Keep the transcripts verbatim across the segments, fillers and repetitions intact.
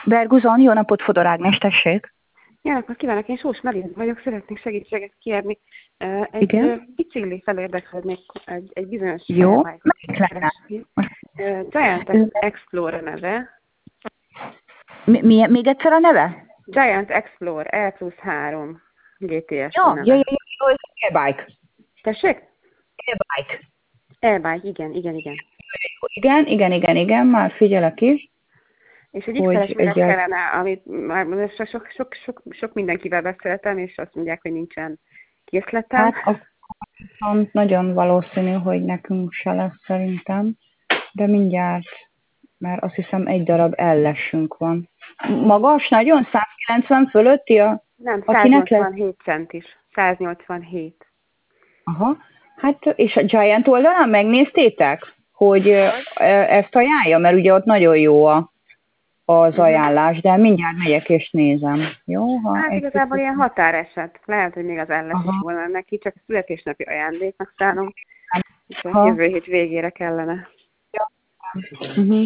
Berguzon, jó napot, Fodor Ágnes, tessék. Jó napot kívánok, én Sós Marin vagyok, szeretnék segítséget kérni. Egy Igen. bicikli felérdeklődnék egy, egy bizonyos Jó, e-bike-ot melyik lenne? keresni. Giant Explorer neve. Mi, mi, még egyszer a neve? Giant Explorer E plusz három gé té es a Ja, ja, ja, neve. ja, jó, ez e-bike. Tessék? E-bike. E-bike, igen, igen, igen. Igen, igen, igen, igen, már figyelek is. És egy Hogy X-es méret egyet... kellene, amit már sok, sok, sok, sok, sok mindenkivel beszéltem, és azt mondják, hogy nincsen készletem. Hát akkor nagyon valószínű, hogy nekünk se lesz szerintem, de mindjárt, mert azt hiszem egy darab ellesünk van. Magas, nagyon? száz kilencven fölötti a... Nem, Akinek lesz? száznyolcvanhét centis. száznyolcvanhét. Aha. Hát, és a Giant oldalán megnéztétek, hogy ö, ezt ajánlja, mert ugye ott nagyon jó a, az ajánlás, de mindjárt megyek és nézem. Jó? Ha Hát egy igazából picit... ilyen határeset. Lehet, hogy még az ellen is Aha. volna neki, csak a születésnapi ajándéknak szánom. És a Aha. jövő hét végére kellene. Uh-huh.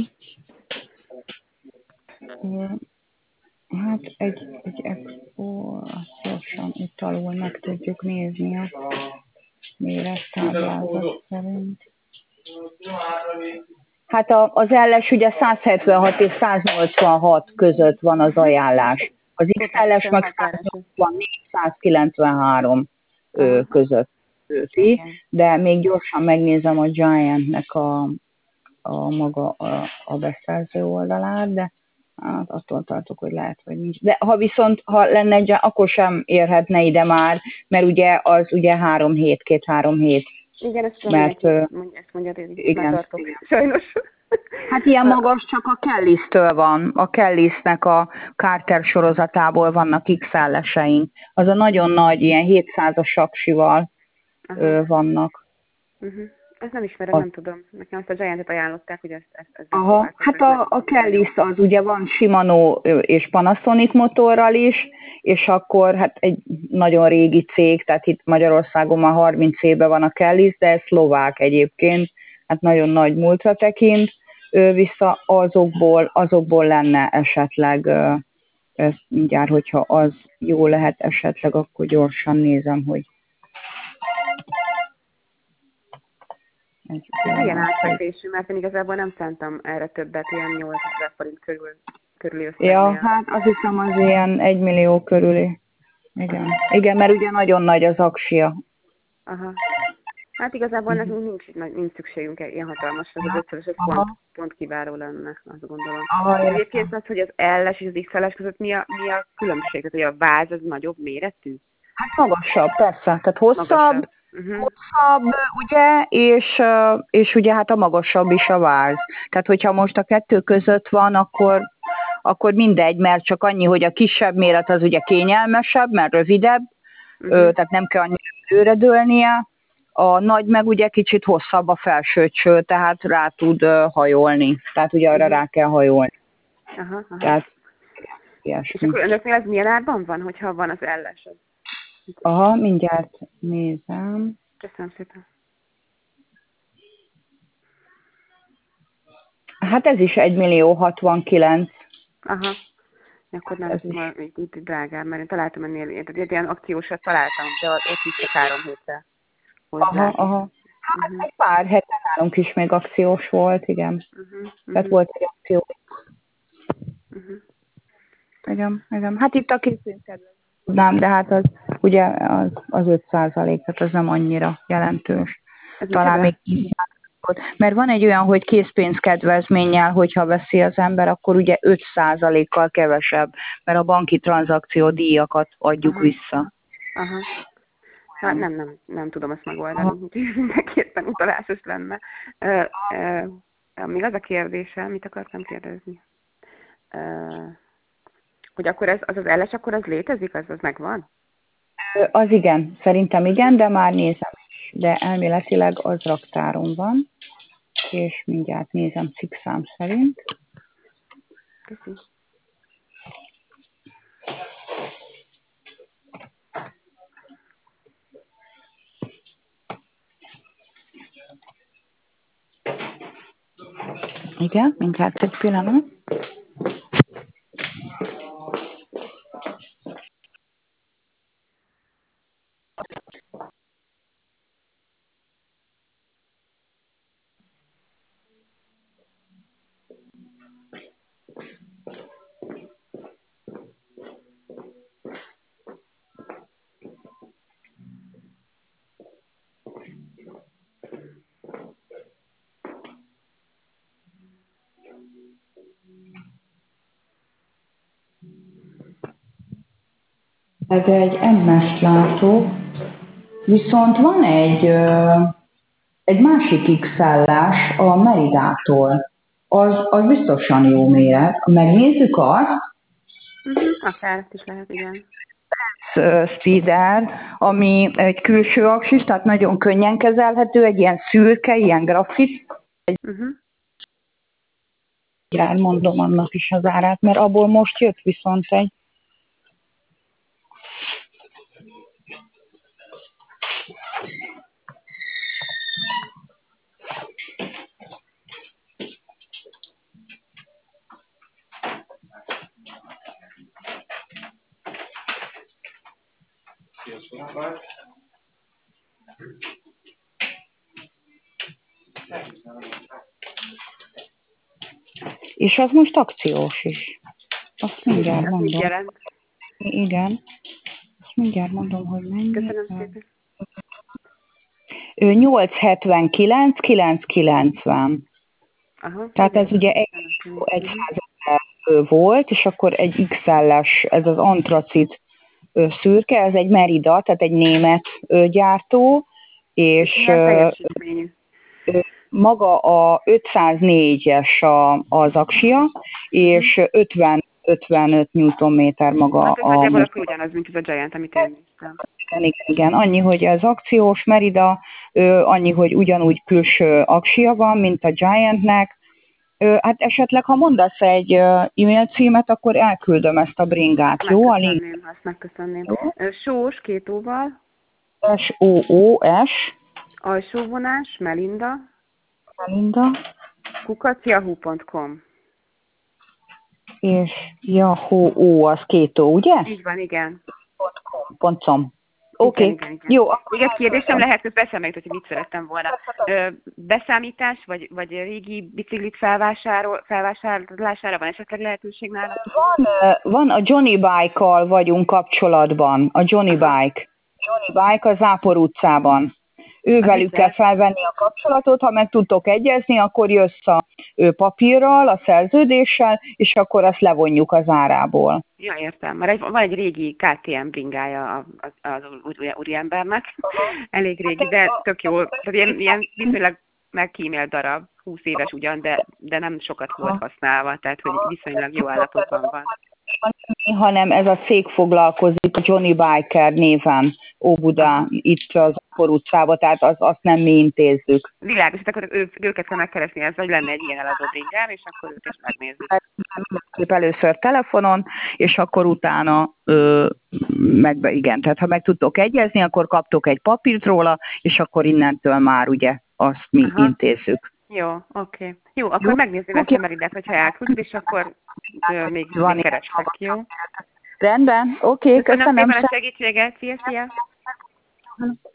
Hát egy, egy expo, gyorsan itt alul meg tudjuk nézni a mérettáblázat szerint. Hát a, az elles ugye száz hetvenhat és száz nyolcvanhat között van az ajánlás. Az iksz el-es meg száz nyolcvannégy száz kilencvenhárom ö, között őti, de még gyorsan megnézem a Giantnek a, a maga a, a beszerző oldalát, de hát attól tartok, hogy lehet, hogy nincs. De ha viszont, ha lenne egy, akkor sem érhetne ide már, mert ugye az ugye három hét, két-három hét. Igen, ezt tudom, mert, mindenki mondja, ezt mondja, hogy itt már tartok. Igen. Sajnos. Hát ilyen magas csak a Kellis-től van. A Kellisnek a Carter sorozatából vannak iksz el-eseink. Az a nagyon nagy, ilyen hétszázas saksival ö, vannak. Uh-huh. Ezt nem ismerem, a... nem tudom. Nekem azt a Giant-et ajánlották, hogy ezt, ezt, ezt Aha, hát a, a Kellis az ugye van Shimano és Panasonic motorral is, és akkor hát egy nagyon régi cég, tehát itt Magyarországon már harminc éve van a Kellis, de ez szlovák egyébként, hát nagyon nagy múltra tekint, vissza azokból, azokból lenne esetleg, ez mindjárt, hogyha az jó lehet esetleg, akkor gyorsan nézem, hogy egy milyen átfekvésű, mert én igazából nem szántam erre többet, ilyen nyolcezer forint körül, körüli összegnél. Ja, hát azt hiszem az ilyen egy millió körüli. Igen. Igen, mert ugye nagyon nagy az aksia. Aha. Hát igazából uh-huh. nekünk nincs, nincs szükségünk ilyen hatalmasra, az ötszörös, ez pont, pont kiváló lenne, azt gondolom. Aha, egyébként az, hogy az L-es és az iksz el-es között mi a, mi a különbség? Tehát, hogy a váz az nagyobb méretű? Hát magasabb, persze. Tehát hosszabb, magasabb. Uh-huh. hosszabb, ugye, és, és ugye hát a magasabb is a váz. Tehát, hogyha most a kettő között van, akkor, akkor mindegy, mert csak annyi, hogy a kisebb méret az ugye kényelmesebb, mert rövidebb, uh-huh. tehát nem kell annyira előre dőlnie. A nagy meg ugye kicsit hosszabb a felső cső, tehát rá tud uh, hajolni. Tehát ugye arra uh-huh. rá kell hajolni. Aha, aha. Tehát, és akkor önöknél ez milyen árban van, hogyha van az elles? Aha, mindjárt nézem. Köszönöm szépen. Hát ez is egy millió hatvankilenc. Aha. Akkor nem, ez itt, itt drágább, mert én találtam ennél, tehát egy ilyen akciósat találtam, de ott is csak három héttel. Aha, aha. Hát uh-huh. egy pár hete nálunk is még akciós volt, igen. Uh-huh, Tehát uh-huh. volt egy akció. Uh-huh. Igen, igen. Hát itt a készpénzkedvezmény tudnám, de hát az ugye az, az öt százalék, tehát az nem annyira jelentős. Ez talán még így. Mert van egy olyan, hogy készpénzkedvezménnyel, hogyha veszi az ember, akkor ugye öt százalékkal kevesebb, mert a banki tranzakció díjakat adjuk Aha. vissza. Aha. Hát nem, nem, nem tudom ezt megoldani, úgyhogy mindenképpen utalásos lenne. Uh, uh, még az a kérdése, mit akartam kérdezni? Uh, hogy akkor ez, az az elles, akkor az létezik, az, az megvan? Az igen, szerintem igen, de már nézem is. De elméletileg az raktáron van, és mindjárt nézem cikkszám szerint. Köszönöm. Igen, mindjárt egy pillanat. Ez egy em es látok, viszont van egy, egy másik iksz állás a Meridától. Az, az biztosan jó méret. Megnézzük azt. Uh-huh, akár ezt is lehet, igen. Speeder, ami egy külső aksis, tehát nagyon könnyen kezelhető, egy ilyen szürke, ilyen grafit. Uh-huh. Mondom annak is az árát, mert abból most jött viszont egy. És az most akciós is. Azt mindjárt mondom. Jelent. Igen. Azt mindjárt mondom, hogy mennyi. Köszönöm szépen. nyolcszázhetvenkilenc kilencszázkilencven. Aha, Tehát igen. ez ugye egy, egy százezer volt, és akkor egy iksz el-es, ez az antracit szürke, ez egy Merida, tehát egy német gyártó, és milyen teljesítményű? maga a ötszáznégyes a, az aksia, és ötven ötvenöt newtonméter maga hát ez a... nagyjából akkor ugyanaz, mint ez a Giant, amit én néztem. Igen, igen, annyi, hogy ez akciós Merida, annyi, hogy ugyanúgy külső aksia van, mint a Giantnek. Hát esetleg, ha mondasz egy e-mail címet, akkor elküldöm ezt a bringát, jó? Megköszönném, azt megköszönném. Sós, két óval. S O O S. Alsóvonás, Melinda. Melinda. kukac yahoo pont com. És Yahoo, ó, az két ó, ugye? Így van, igen. Pont com. Oké, okay. Jó. Még egy kérdésem lehet, hogy beszélnek, hogy mit szerettem volna. Ö, beszámítás, vagy, vagy régi biciklik felvásárol, felvásárlására van esetleg lehetőség nála? Van, van, a Johnny Bike-kal vagyunk kapcsolatban. A Johnny Aha. Bike. Johnny Bike a Zápor utcában. Ővelük kell felvenni a kapcsolatot, ha meg tudtok egyezni, akkor jössz a papírral, a szerződéssel, és akkor azt levonjuk az árából. Ja, értem. Már egy, van egy régi ká té em bringája az, az úriembernek. Elég régi, de tök jó. Tehát ilyen, ilyen viszonylag megkímélt darab, húsz éves ugyan, de, de nem sokat volt használva, tehát hogy viszonylag jó állapotban van. Hanem ez a cég foglalkozik a Johnny Biker néven Óbudán, itt az Akkor utcában, tehát az, azt nem mi intézzük. Világos, akkor ő, őket kell megkeresni, ez vagy lenne egy ilyen eladó bringám, és akkor őt is megnézzük. Először telefonon, és akkor utána ö, meg, igen, tehát ha meg tudtok egyezni, akkor kaptok egy papírt róla, és akkor innentől már ugye azt mi Aha. intézzük. Jó, oké. Okay. Jó, akkor jó? megnézzük okay. ezt a Meridát, hogyha elküldjük, és akkor ö, még, még keresek, jó? Rendben, oké, okay, köszönöm. Köszönöm szépen a segítséget, szia, szia!